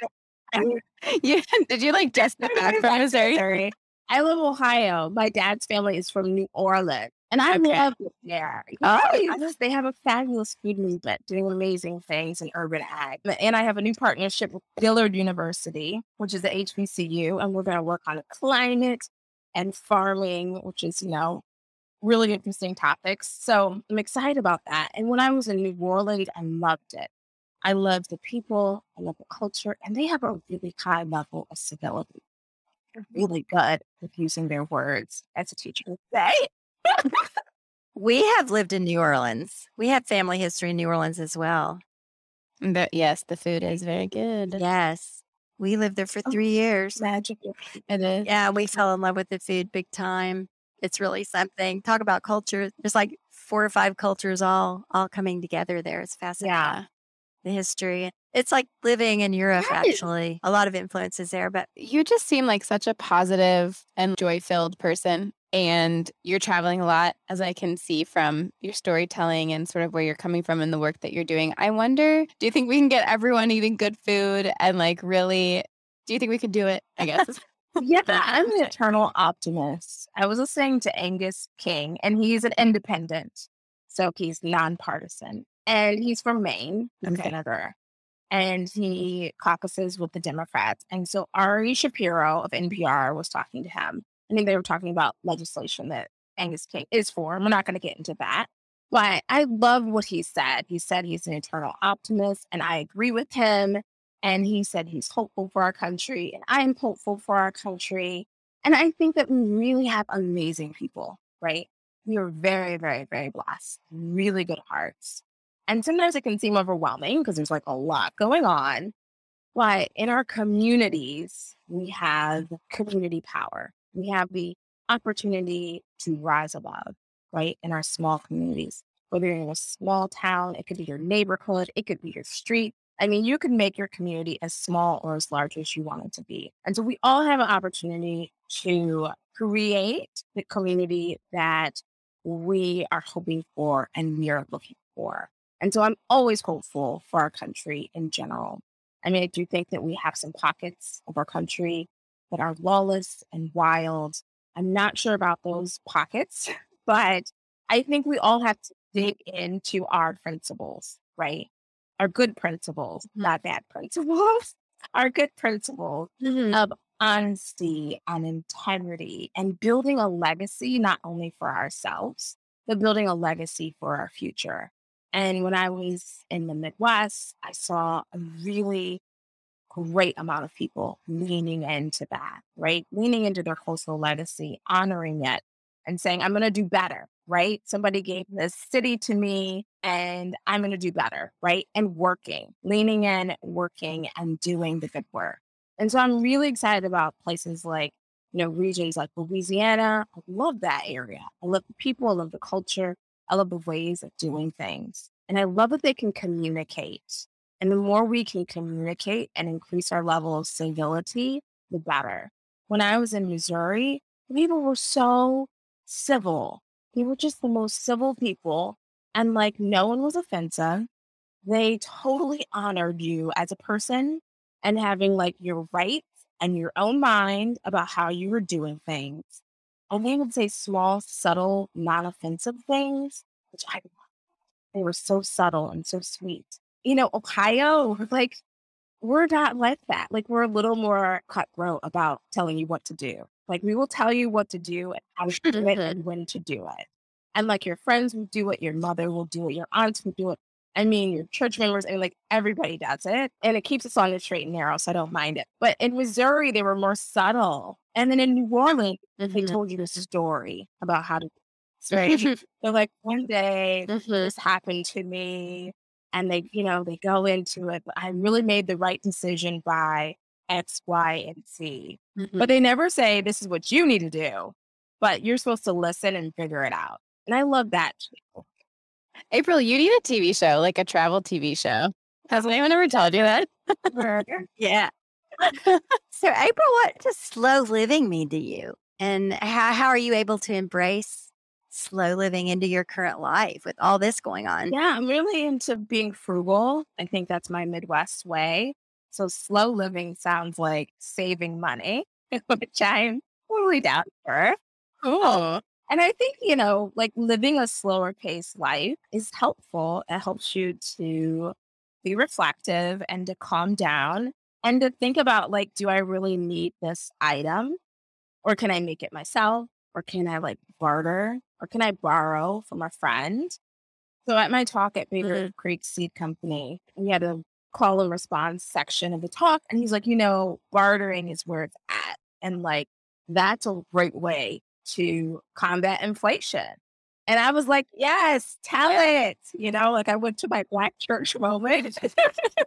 Yeah. Did you like just get back from Missouri? Missouri. I love Ohio. My dad's family is from New Orleans. And I Okay. love it there. Oh, They have a fabulous food movement doing amazing things in urban ag. And I have a new partnership with Dillard University, which is the HBCU, and we're going to work on climate and farming, which is, really interesting topics. So I'm excited about that. And when I was in New Orleans, I loved it. I love the people, I love the culture, and they have a really high level of civility. They're really good with using their words, as a teacher would say. We have lived in New Orleans. We have family history in New Orleans as well. Yes, the food is very good. Yes. We lived there for 3 years. Magical. It is. Yeah, we fell in love with the food big time. It's really something. Talk about culture. There's like 4 or 5 cultures all coming together there. It's fascinating. Yeah. The history. It's like living in Europe, Right. actually. A lot of influences there, but You just seem like such a positive and joy-filled person. And you're traveling a lot, as I can see from your storytelling and sort of where you're coming from and the work that you're doing. I wonder, do you think we can get everyone eating good food and like really, do you think we could do it? I guess. Yeah, I'm an eternal optimist. I was listening to Angus King, and he's an independent. So he's nonpartisan. And he's from Maine, he's Okay. senator. And he caucuses with the Democrats. And so Ari Shapiro of NPR was talking to him. I think they were talking about legislation that Angus King is for. And we're not going to get into that. But I love what he said. He said he's an eternal optimist, and I agree with him. And he said he's hopeful for our country, and I'm hopeful for our country. And I think that we really have amazing people, right? We are very, very, very blessed, really good hearts. And sometimes it can seem overwhelming because there's like a lot going on. But in our communities, we have community power. We have the opportunity to rise above, right? In our small communities, whether you're in a small town, it could be your neighborhood, it could be your street. I mean, you can make your community as small or as large as you want it to be. And so we all have an opportunity to create the community that we are hoping for and we are looking for. And so I'm always hopeful for our country in general. I mean, I do think that we have some pockets of our country that are lawless and wild. I'm not sure about those pockets, but I think we all have to dig into our principles, right? Our good principles, not bad principles, our good principles of honesty and integrity and building a legacy, not only for ourselves, but building a legacy for our future. And when I was in the Midwest, I saw a really great amount of people leaning into that, right? Leaning into their cultural legacy, honoring it, and saying, I'm going to do better, right? Somebody gave this city to me and I'm going to do better, right? And working, leaning in, working, and doing the good work. And so I'm really excited about places like, regions like Louisiana. I love that area. I love the people. I love the culture. I love the ways of doing things. And I love that they can communicate. And the more we can communicate and increase our level of civility, the better. When I was in Missouri, people were so civil. They were just the most civil people. And like no one was offensive. They totally honored you as a person and having like your rights and your own mind about how you were doing things. And they would say small, subtle, non-offensive things, which they were so subtle and so sweet. Ohio, like, we're not like that. Like, we're a little more cutthroat about telling you what to do. Like, we will tell you what to do and how to do it and when to do it. And like, your friends will do it, your mother will do it, your aunts will do it. I mean, your church members, and like everybody does it. And it keeps us on the straight and narrow, so I don't mind it. But in Missouri, they were more subtle. And then in New Orleans, they told you the story about how to. Right. So like one day this happened to me and they go into it. But I really made the right decision by X, Y, and Z. But they never say this is what you need to do, but you're supposed to listen and figure it out. And I love that. April, you need a TV show, like a travel TV show. Has anyone ever told you that? Yeah. So April, what does slow living mean to you? And how are you able to embrace slow living into your current life with all this going on? Yeah, I'm really into being frugal. I think that's my Midwest way. So slow living sounds like saving money, which I'm totally down for. Cool. And I think, like living a slower paced life is helpful. It helps you to be reflective and to calm down and to think about like, do I really need this item or can I make it myself? Or can I like barter? Or can I borrow from a friend? So at my talk at Baker Creek Seed Company, we had a call and response section of the talk. And he's like, bartering is where it's at. And like, that's a great way to combat inflation. And I was like, yes, tell it. Like I went to my Black church moment, which is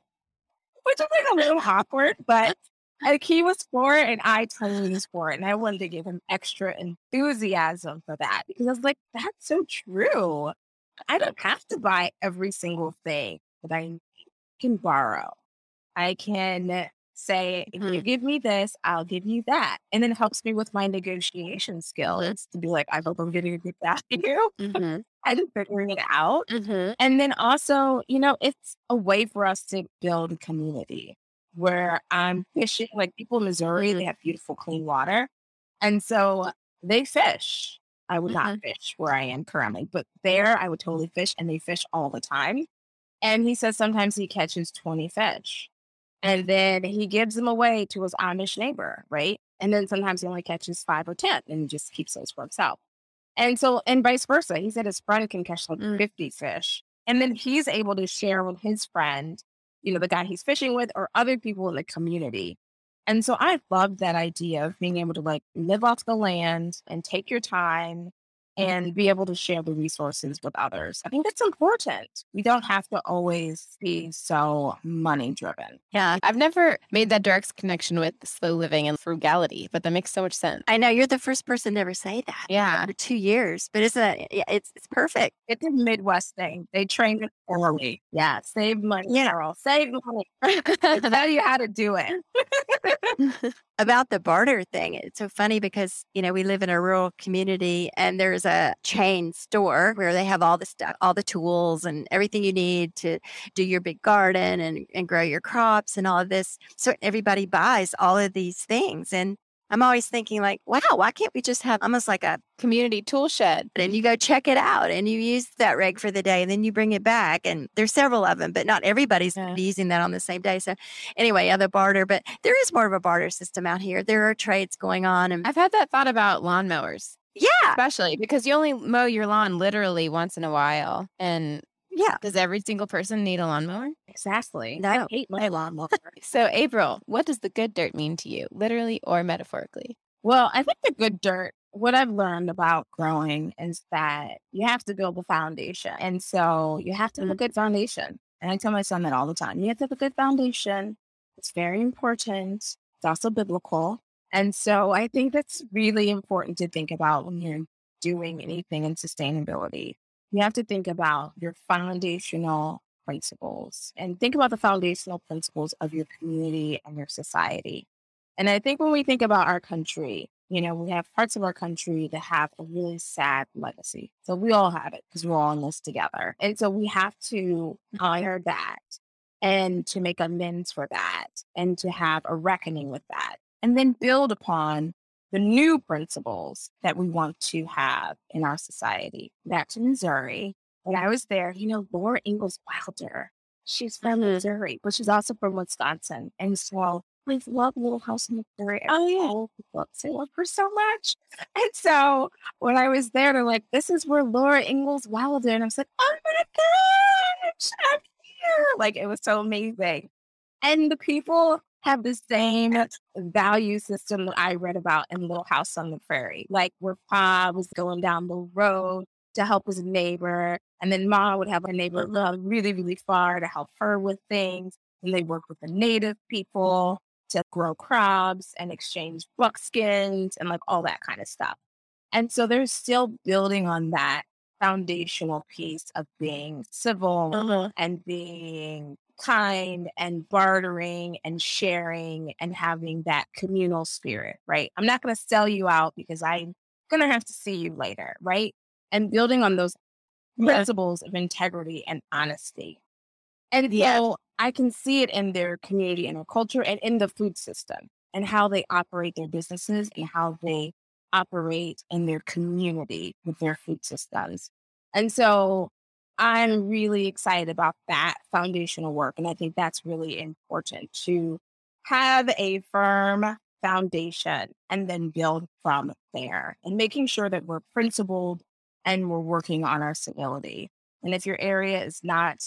like a little awkward, but like he was for it and I totally was for it. And I wanted to give him extra enthusiasm for that because I was like, that's so true. I don't have to buy every single thing that I can borrow. I can say, if you give me this, I'll give you that. And then it helps me with my negotiation skills to be like, I hope I'm getting a good value and figuring it out. And then also, it's a way for us to build a community where I'm fishing. Like people in Missouri, they have beautiful, clean water. And so they fish. I would not fish where I am currently, but there I would totally fish and they fish all the time. And he says sometimes he catches 20 fish. And then he gives them away to his Amish neighbor, right? And then sometimes he only catches 5 or 10 and he just keeps those for himself. And so, and vice versa. He said his friend can catch like 50 fish. And then he's able to share with his friend, the guy he's fishing with or other people in the community. And so I love that idea of being able to like live off the land and take your time and be able to share the resources with others. I think that's important. We don't have to always be so money driven. Yeah. I've never made that direct connection with slow living and frugality, but that makes so much sense. I know you're the first person to ever say that. Yeah. For 2 years, but it's perfect. It's a Midwest thing. They train it early. Yeah. Save money, Carol. Save money. They tell you how to do it. About the barter thing, it's so funny because, we live in a rural community and there's there's a chain store where they have all the stuff, all the tools and everything you need to do your big garden and grow your crops and all of this. So everybody buys all of these things. And I'm always thinking like, wow, why can't we just have almost like a Community tool shed. and you go check it out and you use that rag for the day and then you bring it back. And there's several of them, but not everybody's Yeah. using that on the same day. So anyway, the barter, but there is more of a barter system out here. There are trades going on. And I've had that thought about lawnmowers, yeah, especially because you only mow your lawn literally once in a while. And yeah. does every single person need a lawnmower? Exactly. No. I hate my lawnmower. So, April, what does the good dirt mean to you, literally or metaphorically? Well, I think the good dirt, what I've learned about growing is that you have to build a foundation. And so you have to have a good foundation. And I tell my son that all the time. You have to have a good foundation. It's very important. It's also biblical. And so I think that's really important to think about when you're doing anything in sustainability. You have to think about your foundational principles and think about the foundational principles of your community and your society. And I think when we think about our country, we have parts of our country that have a really sad legacy. So we all have it because we're all in this together. And so we have to honor that and to make amends for that and to have a reckoning with that and then build upon the new principles that we want to have in our society. Back to Missouri, when I was there, Laura Ingalls Wilder, she's from Missouri, but she's also from Wisconsin. And so I love Little House on the Prairie. Oh, yeah. All the books. I love her so much. And so when I was there, they're like, this is where Laura Ingalls Wilder. And I was like, oh my gosh, I'm here. Like, it was so amazing. And the people have the same value system that I read about in Little House on the Prairie. Like, where Pa was going down the road to help his neighbor. And then Ma would have her neighbor really, really far to help her with things. And they worked with the native people to grow crops and exchange buckskins and like all that kind of stuff. And so they're still building on that foundational piece of being civil and being kind and bartering and sharing and having that communal spirit, right? I'm not going to sell you out because I'm going to have to see you later, right? And building on those principles of integrity and honesty. And so I can see it in their community and their culture and in the food system and how they operate their businesses and how they operate in their community with their food systems. And so I'm really excited about that foundational work. And I think that's really important to have a firm foundation and then build from there and making sure that we're principled and we're working on our civility. And if your area is not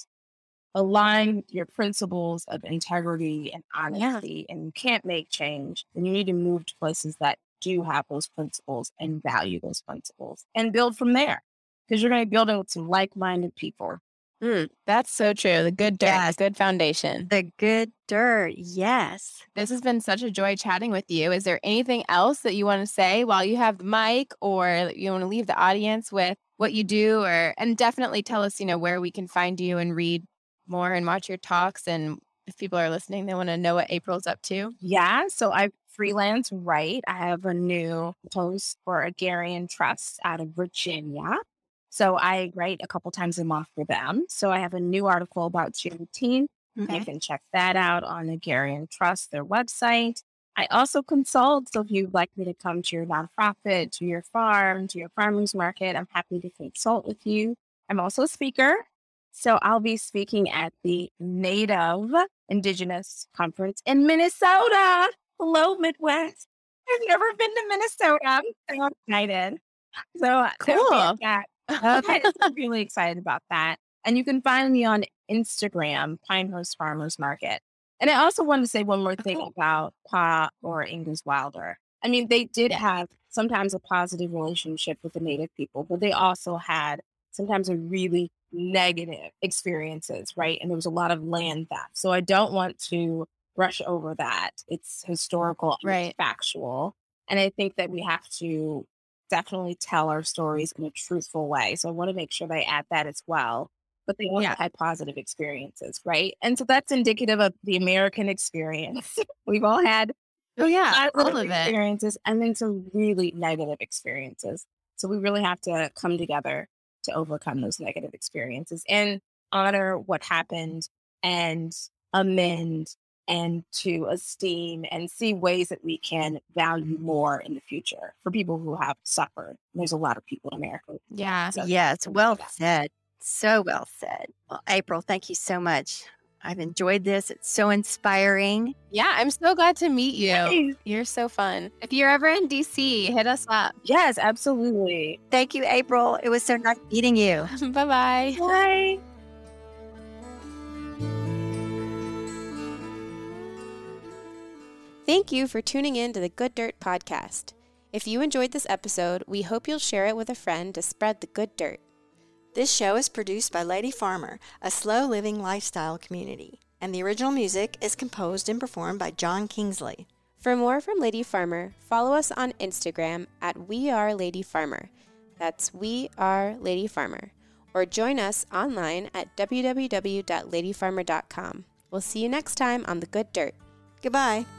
aligned with your principles of integrity and honesty and you can't make change, then you need to move to places that do have those principles and value those principles and build from there because you're going to be building with some like-minded people. That's so true. The good dirt, Yes. good foundation. The good dirt. Yes. This has been such a joy chatting with you. Is there anything else that you want to say while you have the mic, or you want to leave the audience with what you do, and definitely tell us, where we can find you and read more and watch your talks. And if people are listening, they want to know what April's up to. Yeah. So I freelance write. I have a new post for Agrarian Trust out of Virginia. So I write a couple times a month for them. So I have a new article about Juneteenth. You can check that out on Agrarian Trust, their website. I also consult. So if you'd like me to come to your nonprofit, to your farm, to your farmers market, I'm happy to consult with you. I'm also a speaker. So I'll be speaking at the Native Indigenous Conference in Minnesota. Hello, Midwest. I've never been to Minnesota. I'm so excited. So Cool. I'm really excited about that. And you can find me on Instagram, Pinehurst Farmers Market. And I also wanted to say one more thing about Pa or Ingalls Wilder. I mean, they did have sometimes a positive relationship with the Native people, but they also had sometimes a really negative experiences, right? And there was a lot of land theft. So I don't want to brush over that. It's historical, Right. it's factual. And I think that we have to definitely tell our stories in a truthful way. So I want to make sure they add that as well. But they also had positive experiences, right? And so that's indicative of the American experience. We've all had all of positive it. experiences and then some really negative experiences. So we really have to come together to overcome those negative experiences and honor what happened and amend and to esteem and see ways that we can value more in the future for people who have suffered. There's a lot of people in America. Yeah. So Yes, think well about that. said. So well said. Well, April, thank you so much. I've enjoyed this. It's so inspiring. Yeah, I'm so glad to meet you. Yay. You're so fun. If you're ever in DC, hit us up. Yes, absolutely. Thank you, April. It was so nice meeting you. Bye-bye. Bye. Thank you for tuning in to the Good Dirt Podcast. If you enjoyed this episode, we hope you'll share it with a friend to spread the good dirt. This show is produced by Lady Farmer, a slow living lifestyle community, and the original music is composed and performed by John Kingsley. For more from Lady Farmer, follow us on Instagram at We Are Lady Farmer. That's We Are Lady Farmer. Or join us online at www.ladyfarmer.com. We'll see you next time on The Good Dirt. Goodbye.